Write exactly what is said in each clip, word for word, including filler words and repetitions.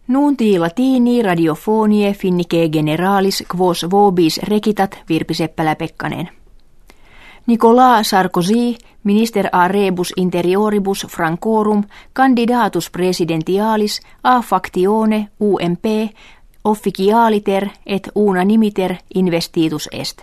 Nunti latini radiofonie finnike generalis quos vobis recitat Virpi Seppälä-Pekkanen. Nicolas Sarkozy, minister a rebus interioribus francorum, candidatus presidentialis a factione U M P, officialiter et unanimiter investitus est.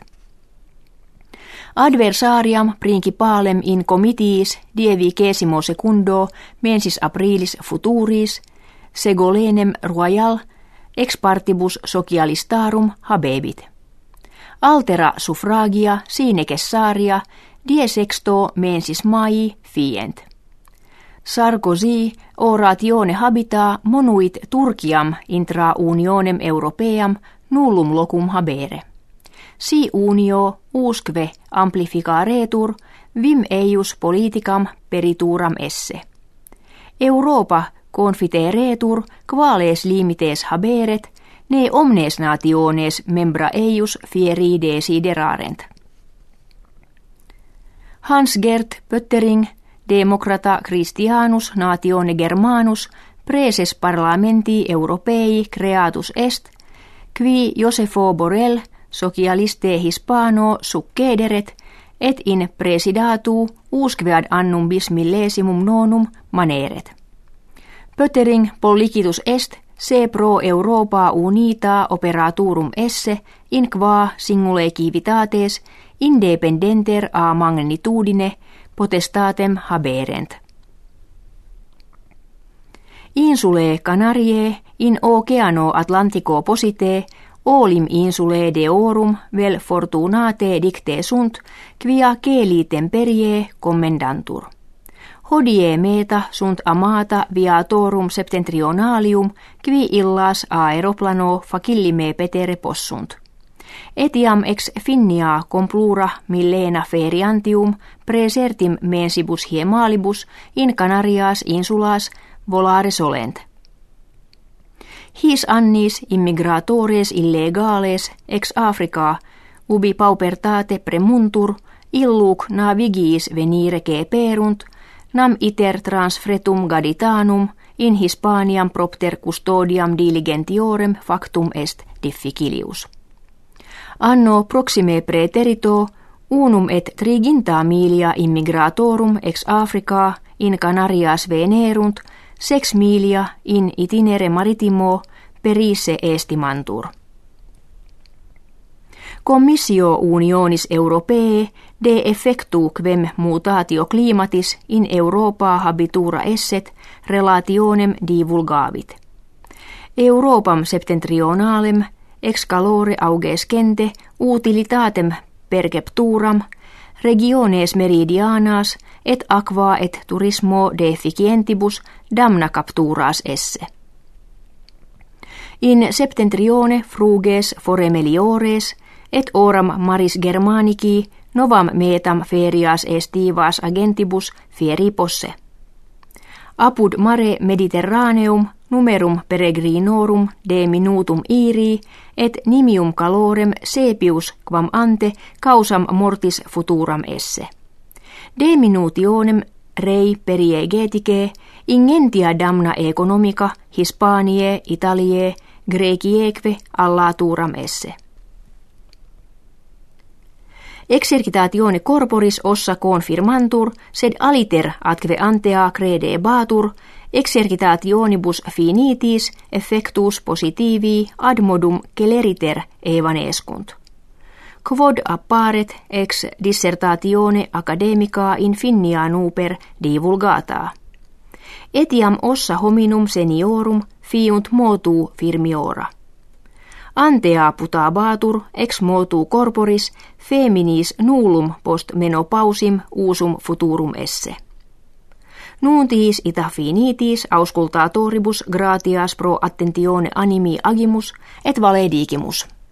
Adversariam principalem in comitiis dievicesimo secundo mensis aprilis futuris, segolenem royal, ex partibus socialistarum habebit. Altera suffragia sine cessaria die sexto mensis mai fient. Sarkozy oratione habita monuit Turkiam intra unionem europeam nullum locum habere. Si unio usque amplificaretur vim eius politicam perituram esse. Europa confiteretur quales limites haberet, ne omnes nationes membra eius fieri desiderarent. Hans-Gert Pöttering, Democrata Christianus natione Germanus, praeses parlamenti europei creatus est, qui Josefo Borrell, socialiste hispano succederet, et in presidatu usquead annum bis millesimum nonum maneret. Pöttering pollicitus est, se pro Europa unita operaturum esse, in qua singulae civitates independenter a magnitudine potestatem haberent. Insulae Canariae in oceano Atlantico posite olim insulae deorum vel fortunate dicte sunt, quia celi temperie commendantur. Hodie meta sunt amata viatorum septentrionalium, qui illas aeroplano facillime petere possunt. Etiam ex finnia complura millena feriantium praesertim mensibus hiemalibus in Canarias insulas volare solent. His annis immigratores illegales ex Africa ubi paupertate premuntur illuc navigiis venire ceperunt, nam iter transfretum gaditanum in Hispaniam propter custodiam diligentiorem factum est difficilius. Anno proxime praeterito unum et triginta milia immigratorum ex Africa in Canarias venerunt, sex milia in itinere maritimo perisse estimantur. Commissio unionis europee de effectu quem mutatio climatis in Europa habitura esset relationem divulgavit. Europam septentrionalem ex calore augescente utilitatem percepturam regiones meridianas et aqua et turismo deficientibus damna capturas esse. In septentrione fruges fore meliores et oram maris Germanici novam metam ferias estivas agentibus fieri posse. Apud mare Mediterraneum numerum peregrinorum de minutum iri et nimium calorem sepius quam ante causam mortis futuram esse. De minutionem rei periegetice ingentia damna economica Hispaniae, Italiae, Graecieque allaturam esse. Exercitatione corporis ossa confirmantur, sed aliter atque antea credebatur, exercitationibus finitis effectus positivi ad modum celeriter evanescunt. Quod apparet ex dissertatione academica in finnia nuper divulgata. Etiam ossa hominum seniorum fiunt motu firmiora. Antea putabatur ex motu corporis feminis nullum post menopausim usum futurum esse. Nuntiis ita finitis auscultatoribus gratias pro attentione animi agimus et valedigimus.